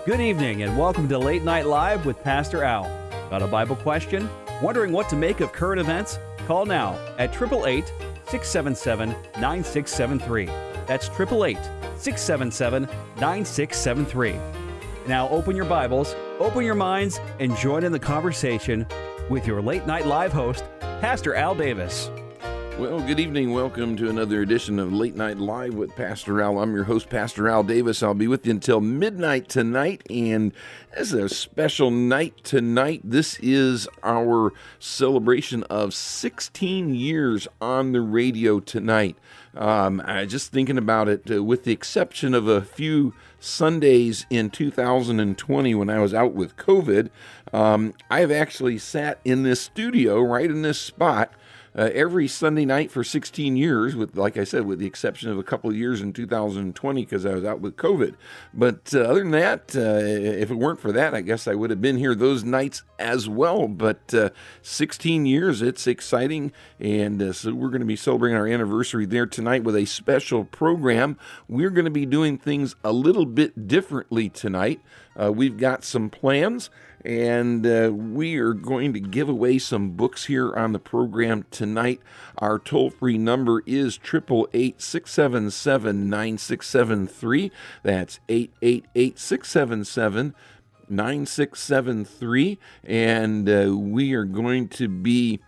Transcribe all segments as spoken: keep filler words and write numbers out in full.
Good evening and welcome to Late Night Live with Pastor Al. Got a Bible question? Wondering what to make of current events? Call now at eight eight eight, six seven seven, nine six seven three. That's eight eight eight, six seven seven, nine six seven three. Now open your Bibles, open your minds, and join in the conversation with your Late Night Live host, Pastor Al Davis. Well, good evening. Welcome to another edition of Late Night Live with Pastor Al. I'm your host, Pastor Al Davis. I'll be with you until midnight tonight, and this is a special night tonight. This is our celebration of sixteen years on the radio tonight. Um, I just thinking about it, uh, with the exception of a few Sundays in two thousand twenty when I was out with COVID, um, I've actually sat in this studio right in this spot Uh, every Sunday night for sixteen years, with, like I said, with the exception of a couple of years in two thousand twenty because I was out with COVID. But uh, other than that, uh, if it weren't for that, I guess I would have been here those nights as well. But uh, sixteen years, it's exciting. And uh, so we're going to be celebrating our anniversary there tonight with a special program. We're going to be doing things a little bit differently tonight. Uh, we've got some plans. And uh, we are going to give away some books here on the program tonight. Our toll-free number is eight eight eight, six seven seven, nine six seven three. That's eight eight eight, six seven seven, nine six seven three. And uh, we are going to be,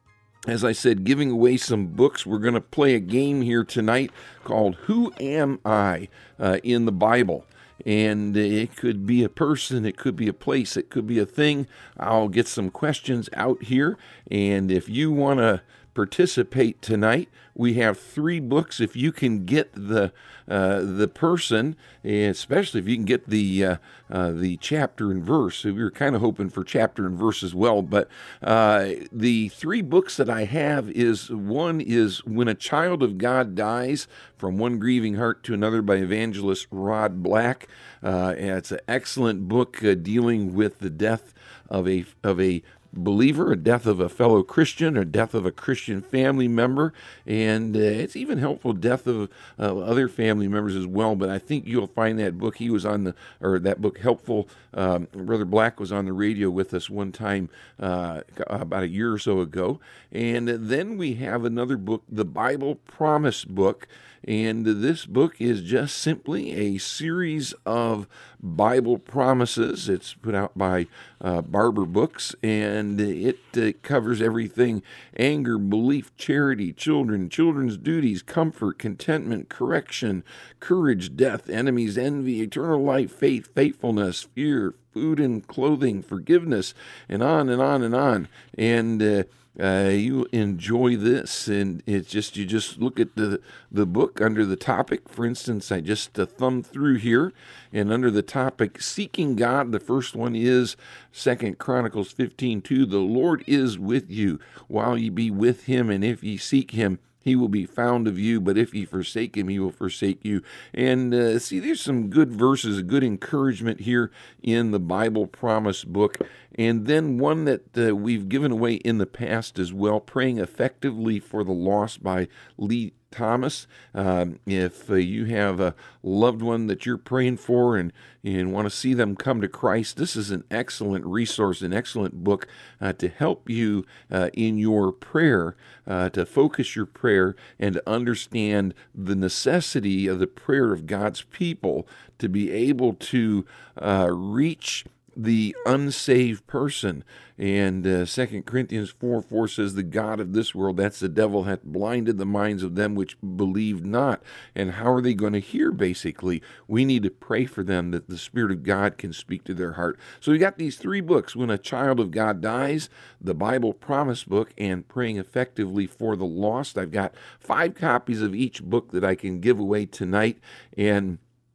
as I said, giving away some books. We're going to play a game here tonight called Who Am I uh, in the Bible? And it could be a person, it could be a place, it could be a thing. I'll get some questions out here, and if you want to participate tonight, we have three books. If you can get the uh, the person, especially if you can get the uh, uh, the chapter and verse. So we were kind of hoping for chapter and verse as well. But uh, the three books that I have is, one is When a Child of God Dies, From One Grieving Heart to Another by evangelist Rod Black. Uh, and it's an excellent book uh, dealing with the death of a of a believer, a death of a fellow Christian, or death of a Christian family member, and uh, it's even helpful death of uh, other family members as well. But I think you'll find that book, he was on the, or that book helpful. Um, Brother Black was on the radio with us one time uh, about a year or so ago. And then we have another book, the Bible Promise book. And this book is just simply a series of Bible promises. It's put out by uh, Barber Books, and it uh, covers everything: anger, belief, charity, children, children's duties, comfort, contentment, correction, courage, death, enemies, envy, eternal life, faith, faithfulness, fear, food and clothing, forgiveness, and on and on and on. And uh, Uh, you enjoy this, and it's just, you just look at the the book under the topic. For instance, I just uh, thumbed through here, and under the topic Seeking God, the first one is Second Chronicles fifteen two. The Lord is with you while ye be with him, and if ye seek him, he will be found of you, but if ye forsake him, he will forsake you. And uh, see, there's some good verses, good encouragement here in the Bible Promise book. And then one that uh, we've given away in the past as well, Praying Effectively for the Lost by Lee Thomas. Um, if uh, you have a loved one that you're praying for and, and want to see them come to Christ, this is an excellent resource, an excellent book uh, to help you uh, in your prayer, uh, to focus your prayer and to understand the necessity of the prayer of God's people to be able to uh, reach the unsaved person. And uh, Second Corinthians four four says, the God of this world, that's the devil, hath blinded the minds of them which believe not. And how are they going to hear, basically? We need to pray for them that the Spirit of God can speak to their heart. So we got these three books: When a Child of God Dies, the Bible Promise book, and Praying Effectively for the Lost. I've got five copies of each book that I can give away tonight. And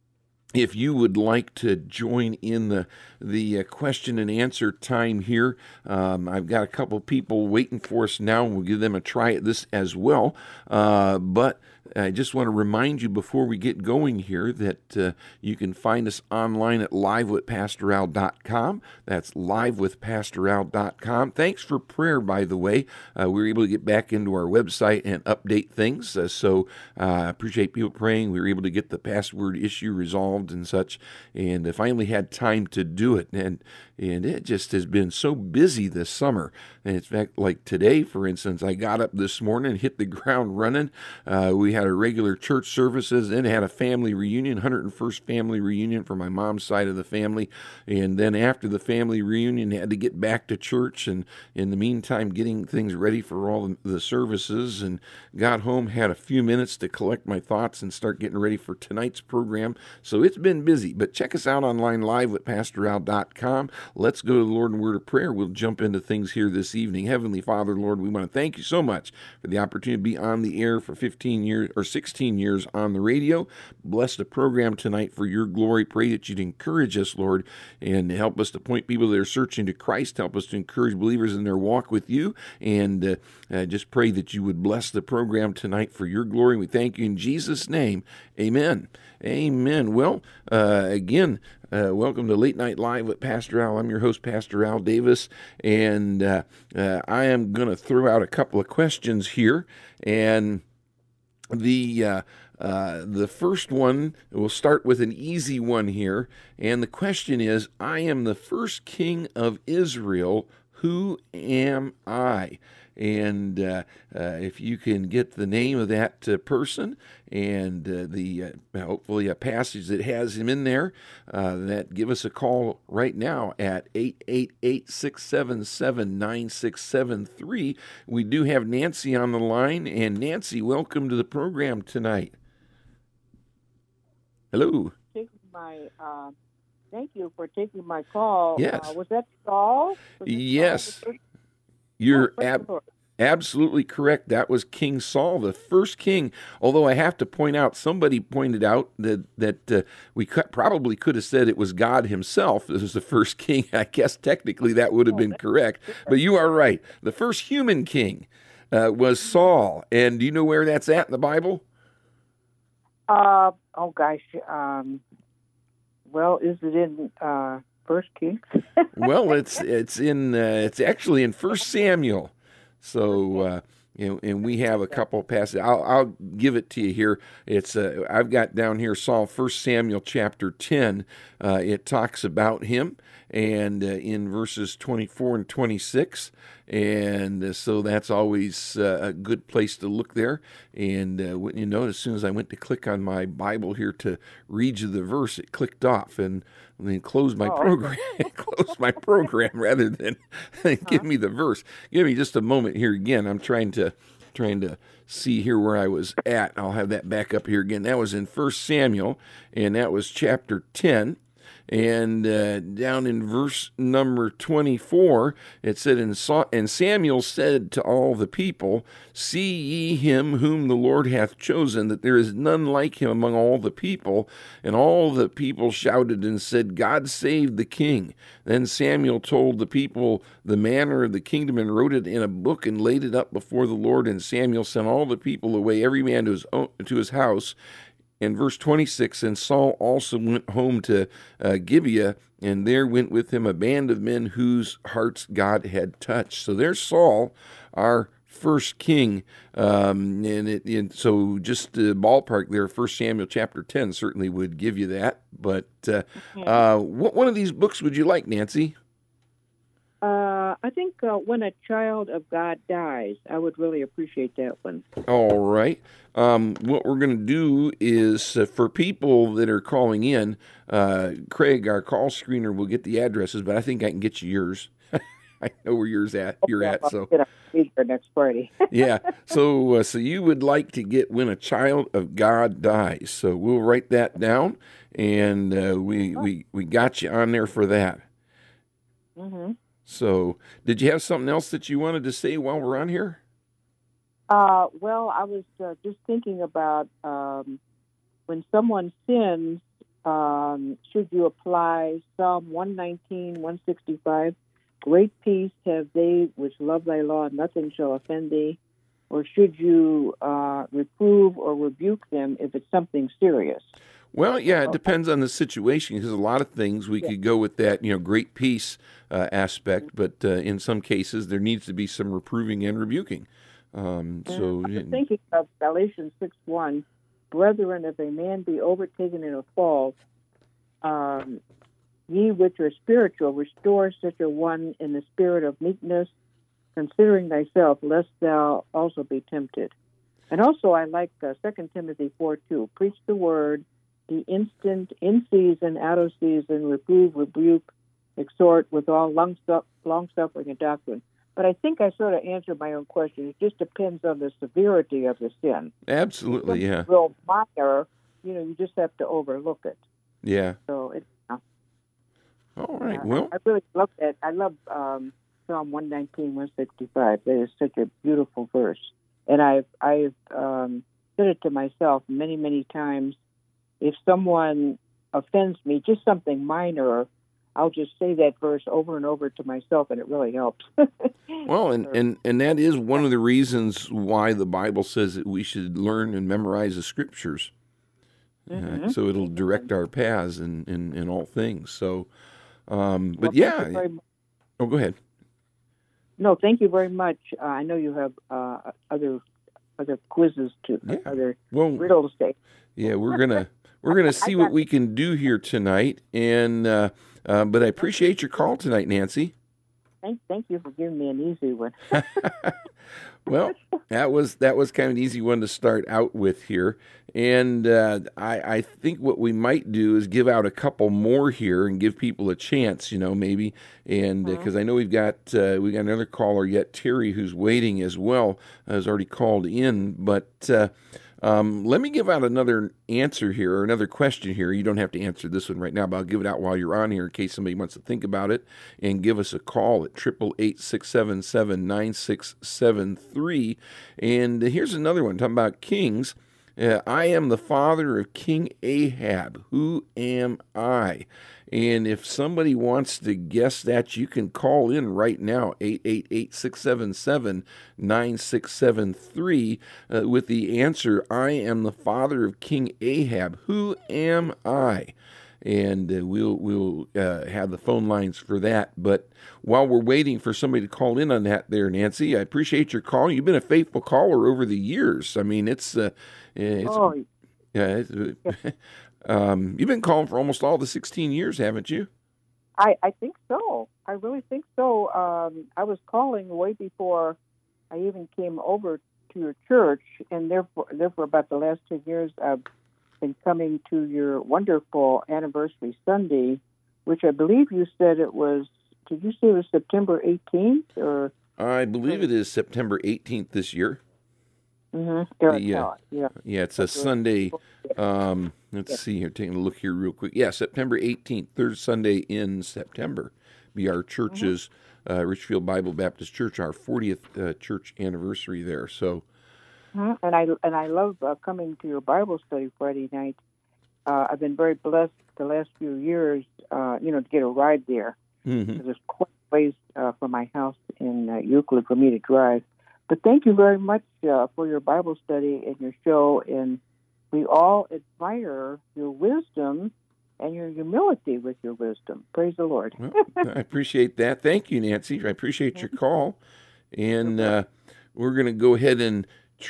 if you would like to join in the the uh, question and answer time here, um, I've got a couple people waiting for us now, and we'll give them a try at this as well. Uh, but I just want to remind you before we get going here that uh, you can find us online at live with pastor al dot com. That's live with pastor al dot com. Thanks for prayer, by the way. Uh, we were able to get back into our website and update things, uh, so I uh, appreciate people praying. We were able to get the password issue resolved and such, and uh, finally had time to do it. And and it just has been so busy this summer. And in fact, like today, for instance, I got up this morning and hit the ground running. Uh, we had a regular church services, then had a family reunion, one hundred first family reunion for my mom's side of the family. And then after the family reunion, had to get back to church. And in the meantime, getting things ready for all the services. And got home, had a few minutes to collect my thoughts and start getting ready for tonight's program. So it's been busy. But check us out online live with pastor al dot com. Let's go to the Lord in word of prayer. We'll jump into things here this evening. Heavenly Father, Lord, we want to thank you so much for the opportunity to be on the air for fifteen years or sixteen years on the radio. Bless the program tonight for your glory. Pray that you'd encourage us, Lord, and help us to point people that are searching to Christ. Help us to encourage believers in their walk with you. And uh, uh, just pray that you would bless the program tonight for your glory. We thank you in Jesus' name. Amen. Amen. Well, uh, again, Uh, welcome to Late Night Live with Pastor Al. I'm your host, Pastor Al Davis, and uh, uh, I am going to throw out a couple of questions here. And the uh, uh, the first one, we'll start with an easy one here. And the question is, I am the first king of Israel. Who am I? And uh, uh, if you can get the name of that uh, person and uh, the uh, hopefully a passage that has him in there, uh, that give us a call right now at eight eight eight, six seven seven, nine six seven three. We do have Nancy on the line, and Nancy, welcome to the program tonight. Hello. My uh, thank you for taking my call. Yes. Uh, was that Saul? Was yes. Saul You're oh, ab- absolutely correct. That was King Saul, the first king. Although I have to point out, somebody pointed out that that uh, we could, probably could have said it was God himself. This is the first king. I guess technically that would have been correct. But you are right. The first human king uh, was Saul. And do you know where that's at in the Bible? Uh, oh, gosh. Um, well, is it in uh, First Kings? Well, it's it's in uh, it's actually in First Samuel. So uh, you know, and we have a couple of passages. I'll I'll give it to you here. It's uh, I've got down here Saul, First Samuel chapter ten. Uh, it talks about him, and uh, in verses twenty-four and twenty-six. And uh, so that's always uh, a good place to look there. And uh, when you notice, as soon as I went to click on my Bible here to read you the verse, it clicked off and then closed my oh. program. closed my program rather than give me the verse. Give me just a moment here again. I'm trying to trying to see here where I was at. I'll have that back up here again. That was in First Samuel, and that was chapter ten. And uh, down in verse number twenty-four, it said, and, Sa- and Samuel said to all the people, see ye him whom the Lord hath chosen, that there is none like him among all the people. And all the people shouted and said, God save the king. Then Samuel told the people the manner of the kingdom, and wrote it in a book, and laid it up before the Lord. And Samuel sent all the people away, every man to his own, to his house. In verse twenty-six, and Saul also went home to uh, Gibeah, and there went with him a band of men whose hearts God had touched. So there's Saul, our first king, um, and, it, and so just uh, ballpark there, First Samuel chapter ten certainly would give you that. But uh, uh, what one of these books would you like, Nancy? Uh, I think uh, When a Child of God Dies. I would really appreciate that one. All right. Um, what we're going to do is, uh, for people that are calling in, uh, Craig, our call screener, will get the addresses, but I think I can get you yours. I know where yours at. You're yeah, at. So for next Friday. yeah. So uh, so you would like to get When a Child of God Dies. So we'll write that down, and uh, we we we got you on there for that. Mm-hmm. So, did you have something else that you wanted to say while we're on here? Uh, well, I was uh, just thinking about um, when someone sins, um, should you apply Psalm one nineteen, one sixty-five? Great peace have they which love thy law, nothing shall offend thee. or should you uh, reprove or rebuke them if it's something serious? Well, yeah, it depends on the situation, because a lot of things we Yeah. could go with that, you know, great peace uh, aspect, but uh, in some cases there needs to be some reproving and rebuking. Um, so, I was thinking of Galatians six one, brethren, if a man be overtaken in a fault, um, ye which are spiritual, restore such a one in the spirit of meekness, considering thyself, lest thou also be tempted. And also I like uh, Second Timothy four two, preach the word, be instant, in season, out of season, reprove, rebuke, exhort with all long, long suffering and doctrine. But I think I sort of answered my own question. It just depends on the severity of the sin. absolutely, If yeah, it's real minor, you know, you just have to overlook it. yeah. So it's. Uh, All right, I- well, I really love that. I love um, Psalm one nineteen, one sixty-five. That is such a beautiful verse. And I've I've um, said it to myself many, many times. If someone offends me, just something minor, I'll just say that verse over and over to myself, and it really helps. well, and, and, and that is one of the reasons why the Bible says that we should learn and memorize the scriptures. Mhm. Uh, so it'll direct our paths in, in, in all things. So, um, but Well, thank yeah, you very mu- oh, go ahead. no, thank you very much. Uh, I know you have uh, other other quizzes to Yeah. other Well, riddles to. yeah, we're gonna we're gonna see what we can do here tonight, and uh, uh, but I appreciate your call tonight, Nancy. Thank, thank you for giving me an easy one. Well, that was that was kind of an easy one to start out with here, and uh, I, I think what we might do is give out a couple more here and give people a chance, you know, maybe, and because uh, I know we've got uh, we got another caller yet, Terry, who's waiting as well, has already called in, but. Uh, Um, let me give out another answer here, or another question here. You don't have to answer this one right now, but I'll give it out while you're on here in case somebody wants to think about it, and give us a call at eight eight eight, six seven seven, nine six seven three. And here's another one, talking about kings. Uh, I am the father of King Ahab. Who am I? And if somebody wants to guess that, you can call in right now, eight eight eight, six seven seven, nine six seven three, uh, with the answer, I am the father of King Ahab. Who am I? And uh, we'll we'll uh, have the phone lines for that. But while we're waiting for somebody to call in on that there, Nancy, I appreciate your call. You've been a faithful caller over the years. I mean, it's... Uh, it's oh, yeah, it's, yeah. Um, you've been calling for almost all the sixteen years, haven't you? I, I think so. I really think so. Um, I was calling way before I even came over to your church, and therefore, therefore about the last two years, I've been coming to your wonderful anniversary Sunday, which I believe you said it was, did you say it was September eighteenth? Or I believe it is September eighteenth this year. Mm-hmm. The, uh, yeah. yeah, it's a Sunday. Um, let's Yeah. see here, taking a look here real quick. Yeah, September eighteenth, third Sunday in September, be our church's, uh, Richfield Bible Baptist Church, our fortieth uh, church anniversary there. So, Mhm. And I and I love uh, coming to your Bible study Friday night. Uh, I've been very blessed the last few years, uh, you know, to get a ride there. mhm. Because it's quite a ways uh, from my house in uh, Euclid for me to drive. But thank you very much uh, for your Bible study and your show. And we all admire your wisdom and your humility with your wisdom. Praise the Lord. Well, I appreciate that. Thank you, Nancy. I appreciate your call. And uh, we're going to go ahead and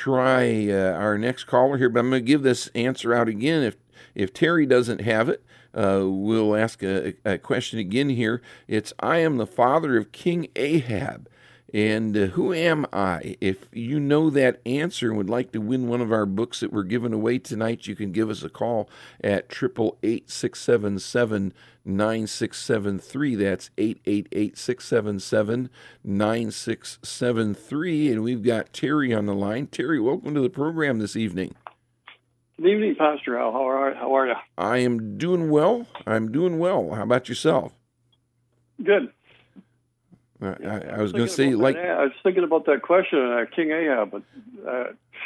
try uh, our next caller here, but I'm going to give this answer out again. If if Terry doesn't have it, uh, we'll ask a, a question again here. It's, I am the father of King Ahab. And uh, who am I? If you know that answer and would like to win one of our books that we're giving away tonight, you can give us a call at eight eight eight, six seven seven, nine six seven three. That's eight eight eight, six seven seven, nine six seven three. And we've got Terry on the line. Terry, welcome to the program this evening. Good evening, Pastor Al. How are, how are you? I am doing well. I'm doing well. How about yourself? Good. I, I, I was Thinking going to say, about like, that- I was thinking about that question, uh, King Ahab, but uh,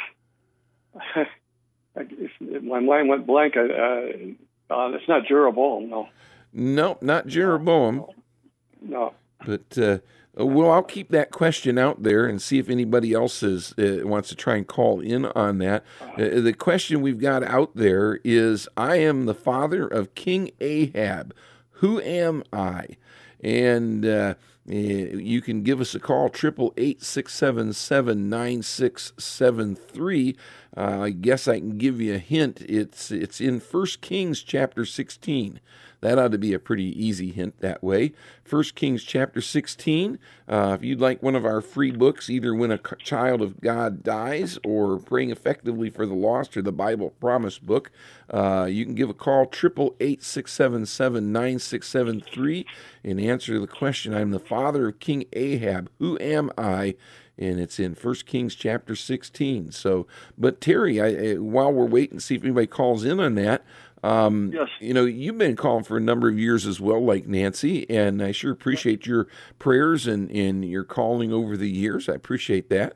I, if, if my mind went blank. I, uh, uh, it's not Jeroboam, no. no, not Jeroboam. No. But uh, Uh, Well, I'll keep that question out there and see if anybody else is, uh, wants to try and call in on that. Uh, the question we've got out there is, I am the father of King Ahab. Who am I? And uh, eh, you can give us a call, triple eight, six seven seven, nine six seven three. Uh, I guess I can give you a hint. It's it's in First Kings chapter sixteen. That ought to be a pretty easy hint that way. First Kings chapter sixteen. Uh, if you'd like one of our free books, either When a Child of God Dies or Praying Effectively for the Lost or the Bible Promise book, uh, you can give a call, triple eight, six seven seven, nine six seven three, and answer the question. I'm the father of King Ahab. Who am I? And it's in First Kings chapter sixteen. So, but Terry, I, I, while we're waiting to see if anybody calls in on that, Um, Yes. you know, you've been calling for a number of years as well, like Nancy, and I sure appreciate your prayers and, and your calling over the years. I appreciate that.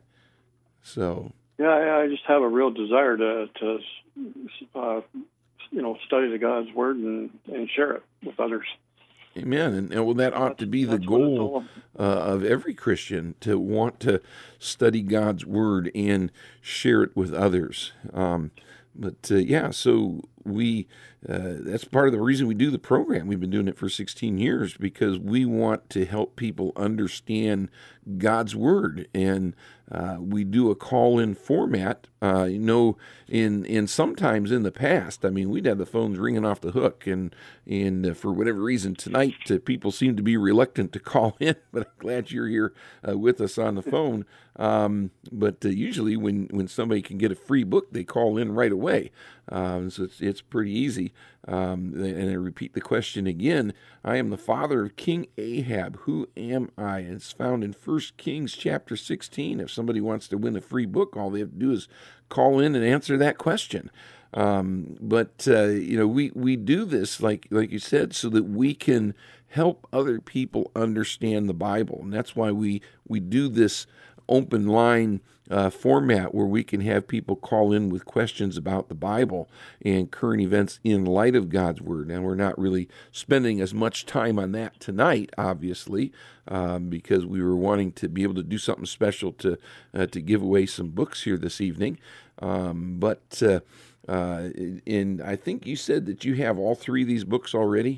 So, Yeah, I I just have a real desire to, to uh, you know, study the God's Word and, and share it with others. amen. And, and well, that ought to be the That's what it's all goal uh, of every Christian, to want to study God's Word and share it with others. Um, but uh, yeah, so we uh, that's part of the reason we do the program. We've been doing it for sixteen years because we want to help people understand God's Word, and uh, we do a call-in format. Uh, you know, in in sometimes in the past, I mean, we'd have the phones ringing off the hook, and and uh, for whatever reason tonight, uh, people seem to be reluctant to call in. But I'm glad you're here uh, with us on the phone. Um, but uh, usually, when when somebody can get a free book, they call in right away. Um, so it's it's pretty easy. Um, and I repeat the question again. I am the father of King Ahab. Who am I? And it's found in First Kings chapter sixteen. If somebody wants to win a free book, all they have to do is call in and answer that question. Um, but uh, you know, we we do this, like like you said, so that we can help other people understand the Bible, and that's why we we do this open line uh, format where we can have people call in with questions about the Bible and current events in light of God's Word. And we're not really spending as much time on that tonight, obviously, um, because we were wanting to be able to do something special to uh, to give away some books here this evening. Um, but uh, uh, in I think you said that you have all three of these books already.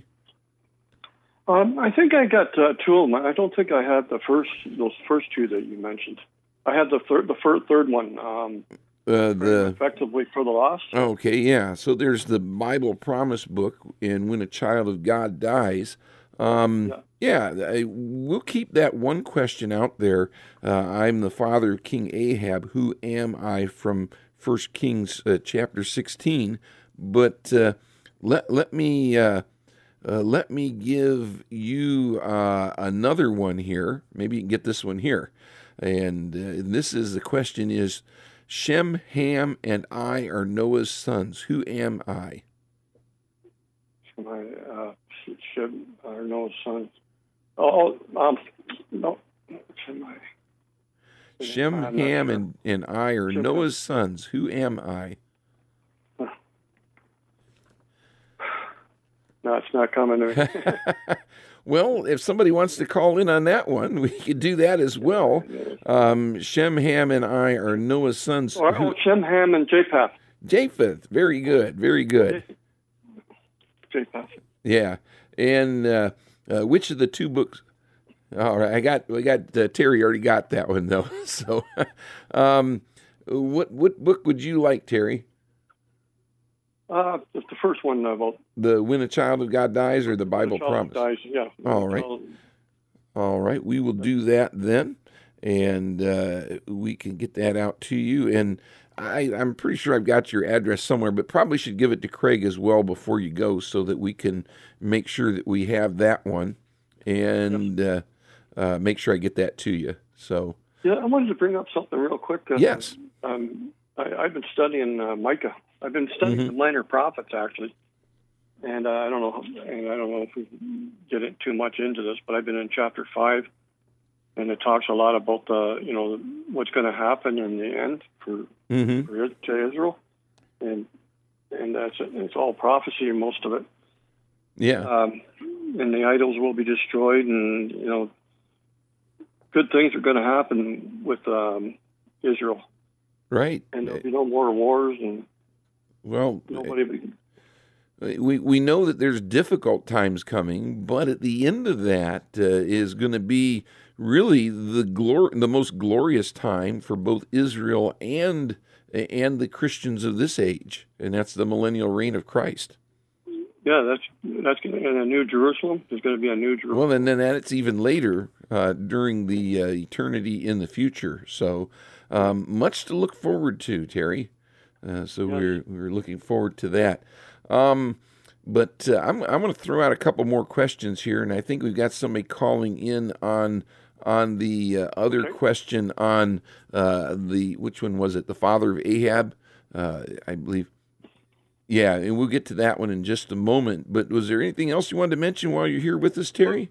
Um, I think I got uh, two of them. I don't think I had the first, those first two that you mentioned. I had the third, the third, third one. Um, Uh, the effectively for the lost. Okay, yeah. So there's the Bible Promise book, and When a Child of God Dies. Um, yeah, yeah I, we'll keep that one question out there. Uh, I'm the father of King Ahab. Who am I? From First Kings uh, chapter sixteen. But uh, let let me uh, uh, let me give you uh, another one here. Maybe you can get this one here. And, uh, and this is the question is, Shem, Ham, and I are Noah's sons. Who am I? My, uh, Shem, are Noah's sons. Oh, um, no. Shem, I, Shem, I'm Ham, sure. and, and I are Shem, Noah's sons. Who am I? No, it's not coming to me. Well, if somebody wants to call in on that one, we could do that as well. Um, Shem, Ham, and I are Noah's sons. Or, Who- oh, Shem, Ham, and Japheth. Japheth. Very good. Very good. Japheth. Yeah. And uh, uh, which of the two books? All right, I got. We got uh, Terry already got that one though. So, um, what what book would you like, Terry? Uh, it's the first one about The When a Child of God Dies or the Bible the child Promise? dies. Yeah. All right. Child- All right, we will do that then, and uh, we can get that out to you. And I, I'm pretty sure I've got your address somewhere, but probably should give it to Craig as well before you go, so that we can make sure that we have that one, and uh, uh, make sure I get that to you. So Yeah, I wanted to bring up something real quick. Uh, yes, Um, I, I've been studying uh, Micah. I've been studying Mhm. the minor prophets actually, and uh, I don't know, and I don't know if we get it too much into this, but I've been in chapter five, and it talks a lot about the, you know, what's going to happen in the end for, mm-hmm. for to Israel, and and that's it's all prophecy, most of it. yeah, Um, and the idols will be destroyed, and you know, good things are going to happen with um, Israel. Right. And there'll be no more wars, and well, nobody. We we know that there's difficult times coming, but at the end of that uh, is going to be really the glor- the most glorious time for both Israel and and the Christians of this age, and that's the millennial reign of Christ. Yeah, that's that's going to, in a new Jerusalem. There's going to be a new Jerusalem. Well, and then that's even later uh, during the uh, eternity in the future. So um, much to look forward to, Terry. Uh, so yes. we're we're looking forward to that. Um, but uh, I'm I'm going to throw out a couple more questions here, and I think we've got somebody calling in on on the uh, other okay. question on uh, the which one was it? The father of Ahab, uh, I believe. Yeah, and we'll get to that one in just a moment. But was there anything else you wanted to mention while you're here with us, Terry?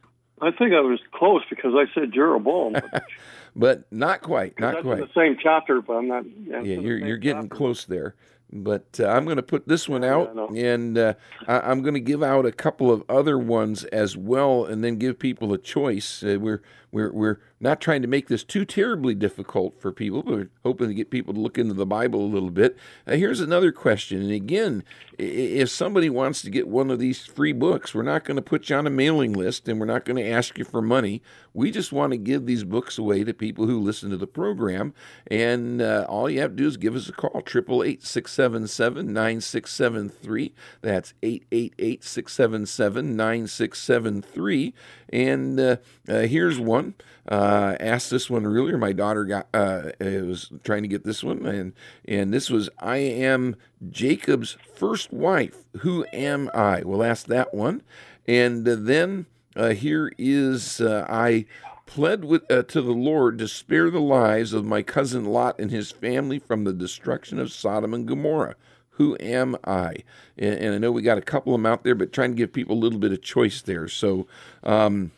I think I was close because I said Jeroboam, but, but not quite, not that's quite. In the same chapter, but I'm not. Yeah, you're you're getting chapter. close there. But uh, I'm going to put this one out, yeah, and uh, I, I'm going to give out a couple of other ones as well, and then give people a choice. Uh, we're we're we're not trying to make this too terribly difficult for people, but we're hoping to get people to look into the Bible a little bit. Uh, here's another question, and again, if somebody wants to get one of these free books, we're not going to put you on a mailing list, and we're not going to ask you for money. We just want to give these books away to people who listen to the program, and uh, all you have to do is give us a call, triple eight six seven seven nine six seven three. That's eight eight eight six seven seven nine six seven three. And uh, uh, here's one. Uh, asked this one earlier. My daughter got uh, was trying to get this one, and and this was, I am Jacob's first wife. Who am I? We'll ask that one. And uh, then uh, here is, uh, I pled with uh, to the Lord to spare the lives of my cousin Lot and his family from the destruction of Sodom and Gomorrah. Who am I? And, and I know we got a couple of them out there, but trying to give people a little bit of choice there. So, um,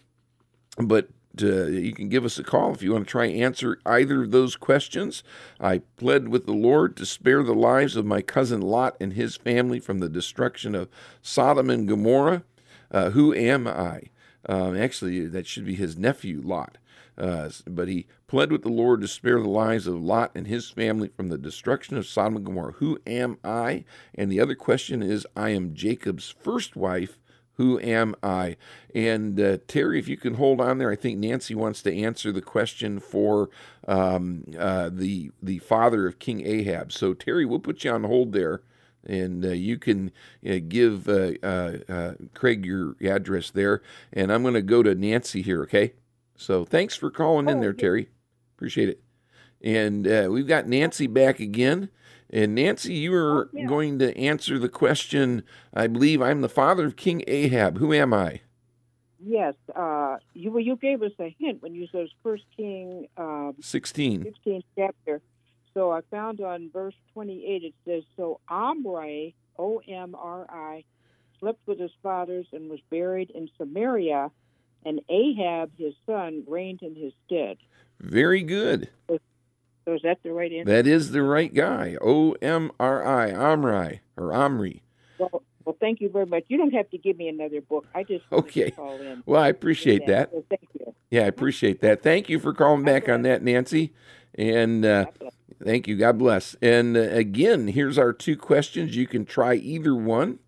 but uh, you can give us a call if you want to try and answer either of those questions. I pled with the Lord to spare the lives of my cousin Lot and his family from the destruction of Sodom and Gomorrah. Uh, who am I? Um, actually, that should be his nephew, Lot. Uh, but he pled with the Lord to spare the lives of Lot and his family from the destruction of Sodom and Gomorrah. Who am I? And the other question is, I am Jacob's first wife. Who am I? And uh, Terry, if you can hold on there, I think Nancy wants to answer the question for um, uh, the the father of King Ahab. So Terry, we'll put you on hold there. And uh, you can uh, give uh, uh, uh, Craig your address there. And I'm going to go to Nancy here, okay? So thanks for calling in there, Terry. Appreciate it. And uh, we've got Nancy back again. And Nancy, you are oh, yeah. going to answer the question, I believe, I'm the father of King Ahab. Who am I? Yes. Uh, you well, you gave us a hint when you said First King uh, sixteen. sixteenth chapter. So I found on verse twenty-eight, it says, so Omri, O M R I, slept with his fathers and was buried in Samaria, and Ahab, his son, reigned in his stead. Very good. So, so is that the right answer? That is the right guy. O M R I, Omri, or Omri. Well, well, thank you very much. You don't have to give me another book. I just okay. to call in. Well, I appreciate that. that. So thank you. Yeah, I appreciate that. Thank you for calling back on that, Nancy. And uh, thank you. God bless. And uh, again, here's our two questions. You can try either one.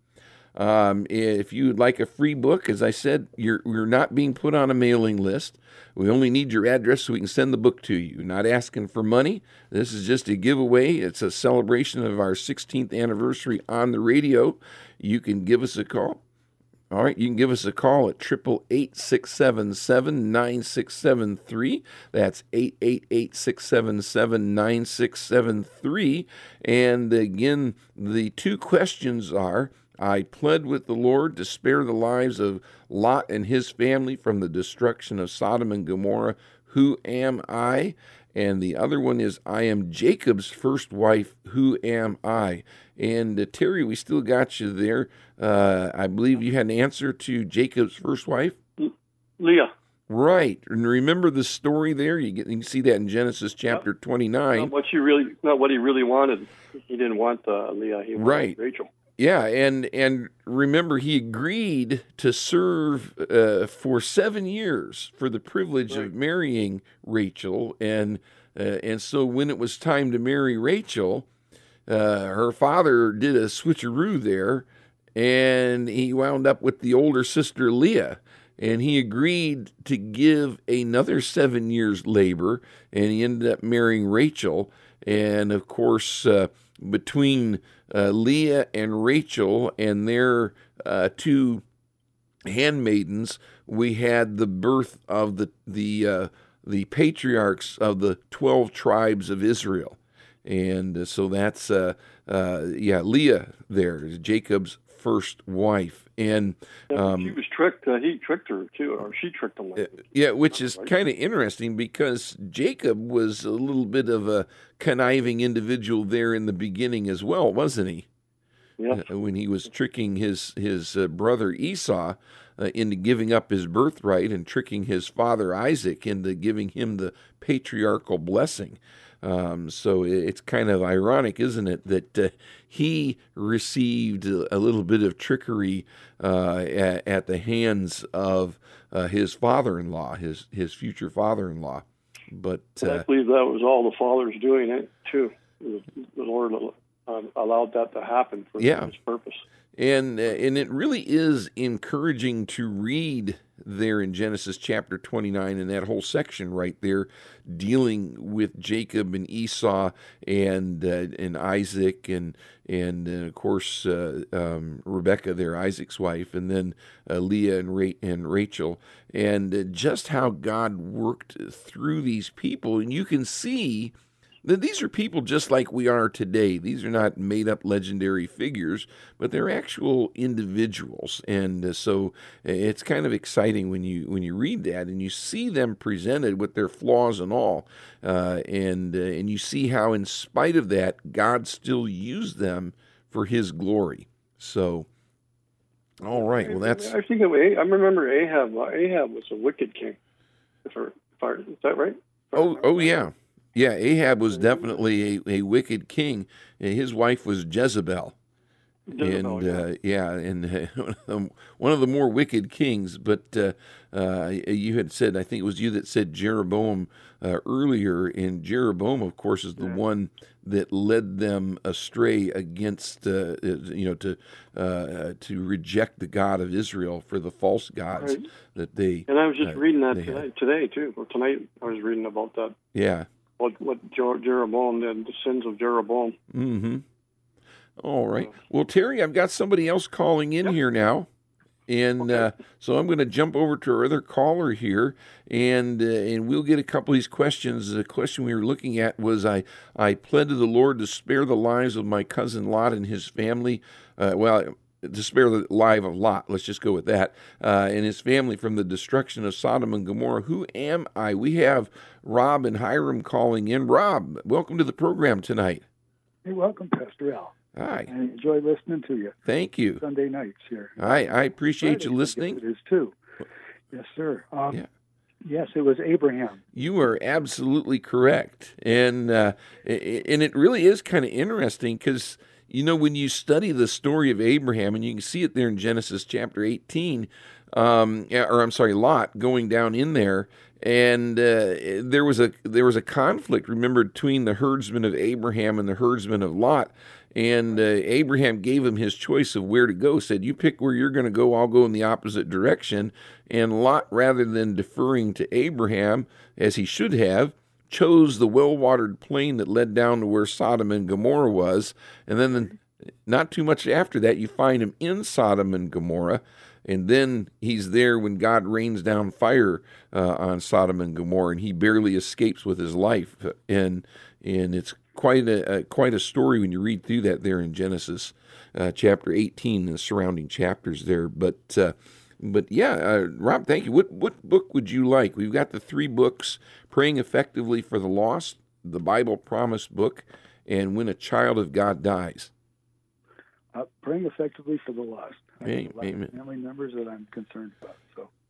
Um, if you would like a free book, as I said, you're we're not being put on a mailing list. We only need your address so we can send the book to you. Not asking for money. This is just a giveaway. It's a celebration of our sixteenth anniversary on the radio. You can give us a call. All right, you can give us a call at triple eight six seven seven nine six seven three. That's eight eight eight six seven seven nine six seven three. And again, the two questions are, I pled with the Lord to spare the lives of Lot and his family from the destruction of Sodom and Gomorrah. Who am I? And the other one is, I am Jacob's first wife. Who am I? And uh, Terry, we still got you there. Uh, I believe you had an answer to Jacob's first wife? Leah. Right. And remember the story there? You, get, you can see that in Genesis chapter yep. twenty-nine. Not what, she really, not what he really wanted. He didn't want uh, Leah. He wanted right. Rachel. Yeah, and and remember, he agreed to serve uh, for seven years for the privilege Right. of marrying Rachel, and uh, and so when it was time to marry Rachel, uh, her father did a switcheroo there, and he wound up with the older sister Leah, and he agreed to give another seven years labor, and he ended up marrying Rachel, and of course, uh, between uh, Leah and Rachel and their uh, two handmaidens, we had the birth of the the uh, the patriarchs of the twelve tribes of Israel, and uh, so that's uh, uh, yeah, Leah there is Jacob's first wife, and Yeah, um, she was tricked. Uh, he tricked her too, or she tricked him. uh, yeah, which is kind of interesting because Jacob was a little bit of a conniving individual there in the beginning as well, wasn't he? Yeah. Uh, when he was tricking his his uh, brother Esau uh, into giving up his birthright and tricking his father Isaac into giving him the patriarchal blessing. Um, so it's kind of ironic, isn't it, that uh, he received a little bit of trickery uh, at, at the hands of uh, his father-in-law, his his future father-in-law. But I uh, believe that was all the fathers doing it too. The Lord um, allowed that to happen for Yeah. His purpose. And uh, and it really is encouraging to read there in Genesis chapter twenty-nine and that whole section right there, dealing with Jacob and Esau and uh, and Isaac and and uh, of course uh, um, Rebecca, there Isaac's wife, and then uh, Leah and Ra- and Rachel, and uh, just how God worked through these people, and you can see that these are people just like we are today. These are not made-up legendary figures, but they're actual individuals. And uh, so uh, it's kind of exciting when you when you read that and you see them presented with their flaws and all, uh, and uh, and you see how, in spite of that, God still used them for His glory. So, all right. Well, that's. I think of A- I remember Ahab. Uh, Ahab was a wicked king. If I, if I, is that right? Oh, oh yeah. Yeah, Ahab was definitely a, a wicked king. His wife was Jezebel. Jezebel, and yeah. uh, yeah, and uh, one of the more wicked kings. But uh, uh, you had said, I think it was you that said Jeroboam uh, earlier, and Jeroboam, of course, is the Yeah. one that led them astray against, uh, you know, to uh, to reject the God of Israel for the false gods Right. that they. And I was just uh, reading that they had. today, today too. Or tonight, I was reading about that. Yeah. What what Jer- Jeroboam did, the sins of Jeroboam. Mm-hmm. All right. Well, Terry, I've got somebody else calling in Yep. here now. And uh, so I'm going to jump over to our other caller here, and uh, and we'll get a couple of these questions. The question we were looking at was, I, I pled to the Lord to spare the lives of my cousin Lot and his family. Uh, well, to spare the life of Lot, let's just go with that, uh, and his family from the destruction of Sodom and Gomorrah. Who am I? We have Rob and Hiram calling in. Rob, welcome to the program tonight. Hey, welcome, Pastor Al. Hi. I enjoy listening to you Thank you. Sunday nights here. I, I appreciate Fridays, you I guess listening. It is too. Yes, sir. Um, Yeah. Yes, it was Abraham. You are absolutely correct, and uh, i- i- and it really is kind of interesting because you know when you study the story of Abraham, and you can see it there in Genesis chapter eighteen, um, yeah, or I'm sorry, Lot going down in there, and uh, there was a there was a conflict. Remember, between the herdsmen of Abraham and the herdsmen of Lot. And uh, Abraham gave him his choice of where to go, said, you pick where you're going to go, I'll go in the opposite direction. And Lot, rather than deferring to Abraham, as he should have, chose the well-watered plain that led down to where Sodom and Gomorrah was. And then not too much after that, you find him in Sodom and Gomorrah. And then he's there when God rains down fire uh, on Sodom and Gomorrah, and he barely escapes with his life. And and it's quite a, a quite a story when you read through that there in Genesis uh, chapter eighteen and the surrounding chapters there. But uh, but yeah, uh, Rob, thank you. What what book would you like? We've got the three books: Praying Effectively for the Lost, the Bible Promise book, and When a Child of God Dies. Uh, praying effectively for the lost. I have Hey, a lot of amen. family members that I'm concerned about. So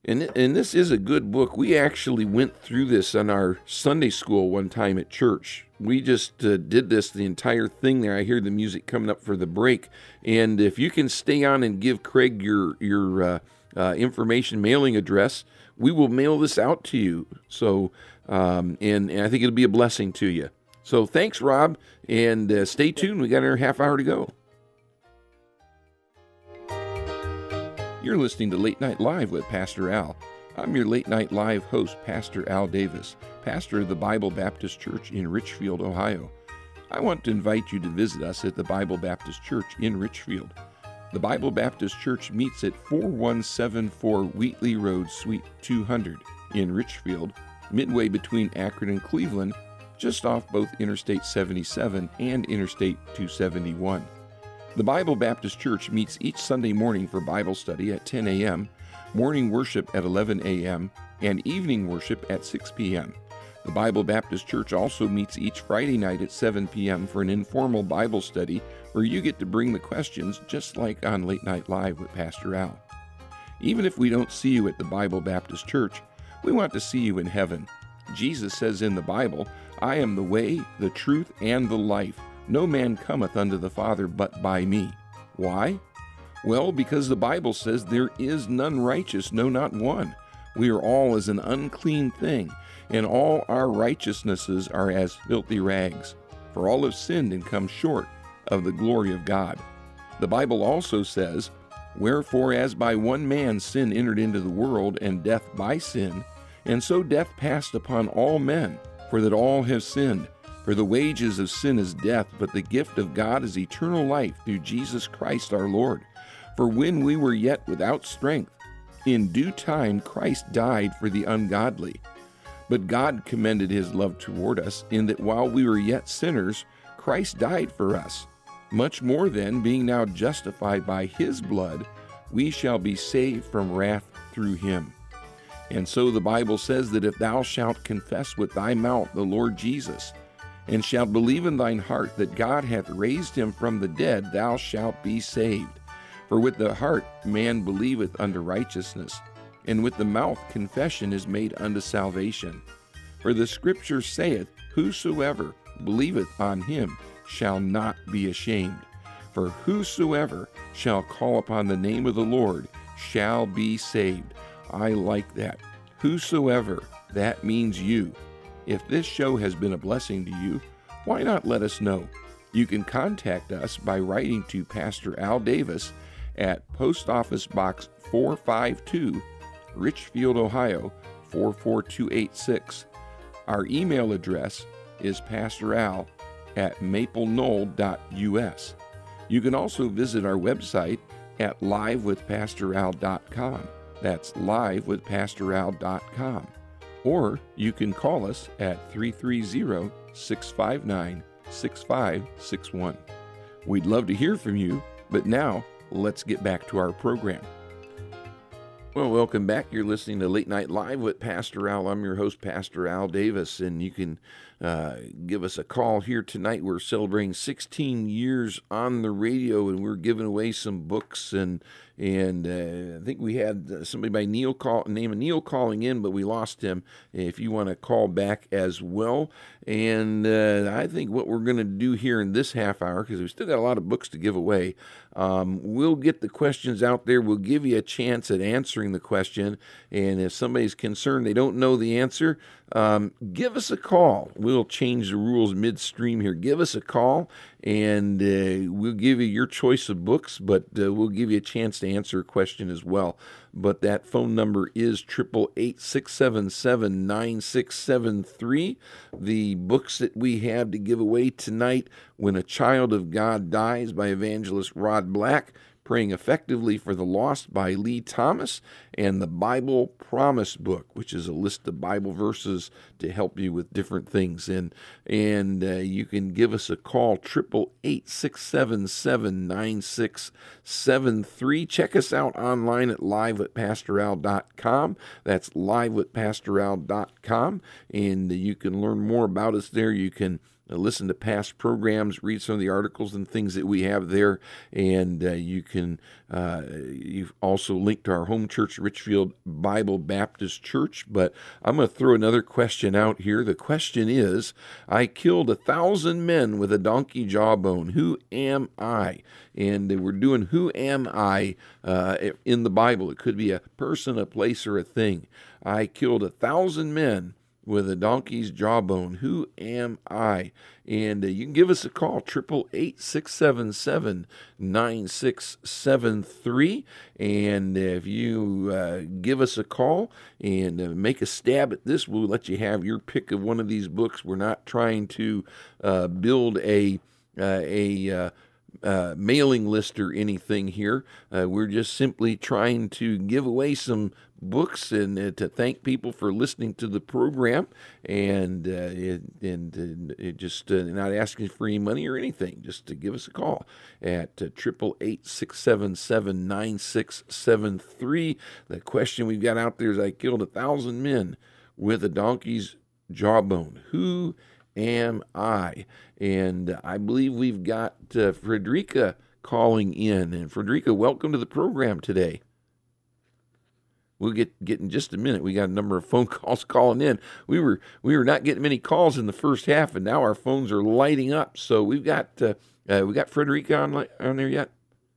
And, and this is a good book. We actually went through this on our Sunday school one time at church. We just uh, did this, the entire thing there. I hear the music coming up for the break. And if you can stay on and give Craig your, your uh, uh, information mailing address, we will mail this out to you. So, um, and, and I think it'll be a blessing to you. So thanks, Rob, and uh, stay tuned. We got another half hour to go. You're listening to Late Night Live with Pastor Al. I'm your Late Night Live host, Pastor Al Davis, pastor of the Bible Baptist Church in Richfield, Ohio. I want to invite you to visit us at the Bible Baptist Church in Richfield. The Bible Baptist Church meets at four one seven four Wheatley Road, Suite two hundred in Richfield, midway between Akron and Cleveland, just off both Interstate seventy-seven and Interstate two seventy-one. The Bible Baptist Church meets each Sunday morning for Bible study at ten a.m., morning worship at eleven a.m., and evening worship at six p.m. The Bible Baptist Church also meets each Friday night at seven p.m. for an informal Bible study where you get to bring the questions just like on Late Night Live with Pastor Al. Even if we don't see you at the Bible Baptist Church, we want to see you in heaven. Jesus says in the Bible, "I am the way, the truth, and the life. No man cometh unto the Father but by me." Why? Well, because the Bible says there is none righteous, no, not one. We are all as an unclean thing, and all our righteousnesses are as filthy rags. For all have sinned and come short of the glory of God. The Bible also says, "Wherefore as by one man sin entered into the world, and death by sin, and so death passed upon all men, for that all have sinned. For the wages of sin is death, but the gift of God is eternal life through Jesus Christ our Lord. For when we were yet without strength, in due time Christ died for the ungodly. But God commended his love toward us, in that while we were yet sinners, Christ died for us. Much more then, being now justified by his blood, we shall be saved from wrath through him. And so the Bible says that if thou shalt confess with thy mouth the Lord Jesus, and shalt believe in thine heart that God hath raised him from the dead, thou shalt be saved. For with the heart man believeth unto righteousness, and with the mouth confession is made unto salvation. For the Scripture saith, Whosoever believeth on him shall not be ashamed. For whosoever shall call upon the name of the Lord shall be saved." I like that. Whosoever, that means you. If this show has been a blessing to you, why not let us know? You can contact us by writing to Pastor Al Davis at Post Office Box four five two, Richfield, Ohio four four two eight six. Our email address is pastoral at maple knoll dot u s. You can also visit our website at live with pastor al dot com. That's live with pastor al dot com. Or you can call us at three three zero, six five nine, six five six one. We'd love to hear from you, but now let's get back to our program. Well, welcome back. You're listening to Late Night Live with Pastor Al. I'm your host, Pastor Al Davis, and you can uh, give us a call here tonight. We're celebrating sixteen years on the radio, and we're giving away some books, and and uh, I think we had somebody by Neil call, name of Neil calling in, but we lost him. If you want to call back as well, and uh, I think what we're going to do here in this half hour, because we've still got a lot of books to give away, um, we'll get the questions out there. We'll give you a chance at answering the question, and if somebody's concerned they don't know the answer, um, give us a call. We'll change the rules midstream here. Give us a call, and uh, we'll give you your choice of books, but uh, we'll give you a chance to answer a question as well. But that phone number is eight eight eight, six seven seven, nine six seven three. The books that we have to give away tonight: When a Child of God Dies by evangelist Rod Black, Praying Effectively for the Lost by Lee Thomas, and the Bible Promise Book, which is a list of Bible verses to help you with different things. And and uh, you can give us a call, eight eight eight, six seven seven, nine six seven three. Check us out online at live with pastor al dot com. That's live with pastor al dot com, and you can learn more about us there. You can uh, listen to past programs, read some of the articles and things that we have there. And uh, you can uh, you've also linked to our home church, Richfield Bible Baptist Church. But I'm going to throw another question out here. The question is, I killed a thousand men with a donkey jawbone. Who am I? And we're doing Who Am I uh, in the Bible. It could be a person, a place, or a thing. I killed a thousand men with a donkey's jawbone. Who am I? And uh, you can give us a call, eight eight eight, six seven seven, nine six seven three. And if you uh, give us a call and uh, make a stab at this, we'll let you have your pick of one of these books. We're not trying to uh, build a uh, a uh, uh, mailing list or anything here. Uh, we're just simply trying to give away some books and uh, to thank people for listening to the program, and uh, it, and uh, it just uh, not asking for any money or anything. Just to give us a call at eight eight eight, six seven seven, nine six seven three. The question we've got out there is, I killed a thousand men with a donkey's jawbone. Who am I? And I believe we've got uh, Frederica calling in. And Frederica, welcome to the program today. We'll get, get in just a minute. We got a number of phone calls calling in. We were we were not getting many calls in the first half, and now our phones are lighting up. So we've got uh, uh, we got Frederica on on there yet?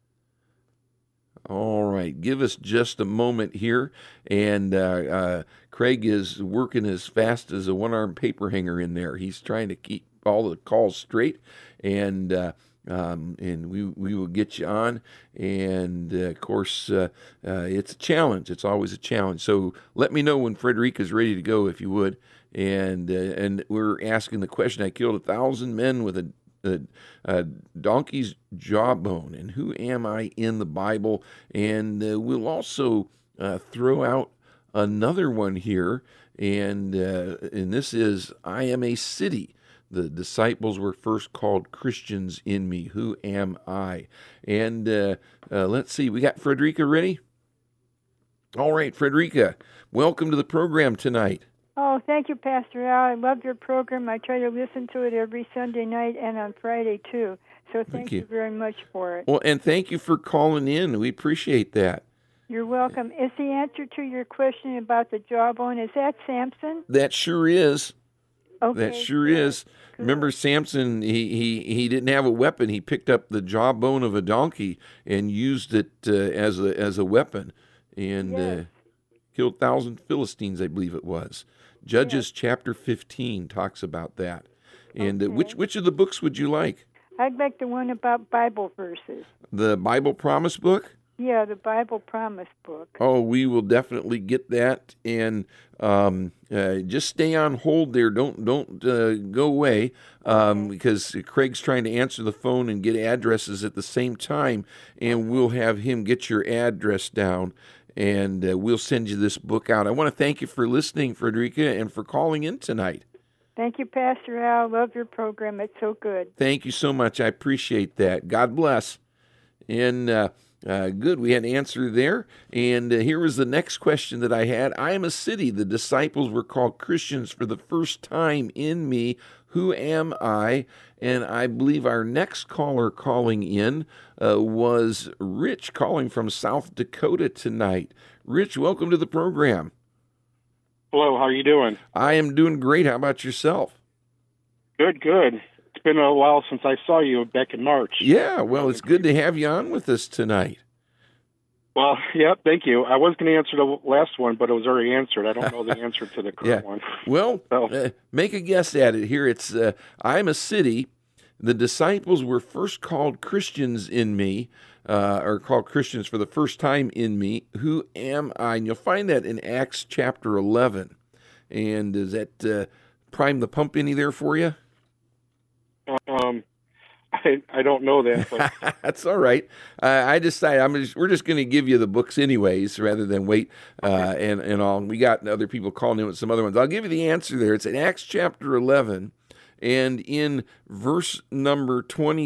All right, give us just a moment here, and uh, uh, Craig is working as fast as a one-armed paper hanger in there. He's trying to keep all the calls straight, and uh, um, and we we will get you on. And uh, of course, uh, uh, it's a challenge. It's always a challenge. So let me know when Frederica's ready to go, if you would. And uh, and we're asking the question: I killed a thousand men with a A, a donkey's jawbone, and who am I in the Bible? And uh, we'll also uh, throw out another one here, and uh, and this is, I am a city. The disciples were first called Christians in me. Who am I? And uh, uh, let's see, we got Frederica ready? All right, Frederica, welcome to the program tonight. Oh, thank you, Pastor Al. I love your program. I try to listen to it every Sunday night and on Friday, too. So thank, thank you. you very much for it. Well, and thank you for calling in. We appreciate that. You're welcome. Is the answer to your question about the jawbone, is that Samson? That sure is. Okay. That sure good. is. Good. Remember Samson, he, he, he didn't have a weapon. He picked up the jawbone of a donkey and used it uh, as a as a weapon, and yes. uh, killed one thousand Philistines, I believe it was. Judges yes. chapter fifteen talks about that. And okay. uh, which which of the books would you like? I'd like the one about Bible verses. The Bible Promise book? Yeah, the Bible Promise book. Oh, we will definitely get that, and um, uh, just stay on hold there. Don't don't uh, go away, um, okay. because Craig's trying to answer the phone and get addresses at the same time, and we'll have him get your address down, and uh, we'll send you this book out. I want to thank you for listening, Frederica, and for calling in tonight. Thank you, Pastor Al. Love your program. It's so good. Thank you so much. I appreciate that. God bless. And uh, uh, good, we had an answer there. And uh, here was the next question that I had. I am a city. The disciples were called Christians for the first time in me. Who am I? And I believe our next caller calling in uh, was Rich, calling from South Dakota tonight. Rich, welcome to the program. Hello, how are you doing? I am doing great. How about yourself? Good, good. It's been a while since I saw you back in March. Yeah, well, it's good to have you on with us tonight. Well, yeah, thank you. I was going to answer the last one, but it was already answered. I don't know the answer to the current yeah. one. Well, so. uh, make a guess at it here. It's, uh, I'm a city. The disciples were first called Christians in me, uh, or called Christians for the first time in me. Who am I? And you'll find that in Acts chapter eleven. And does that uh, prime the pump any there for you? Um, I I don't know that. But. That's all right. Uh, I decided I'm just, we're just going to give you the books anyways, rather than wait uh, and and all. We got other people calling in with some other ones. I'll give you the answer there. It's in Acts chapter eleven, and in verse number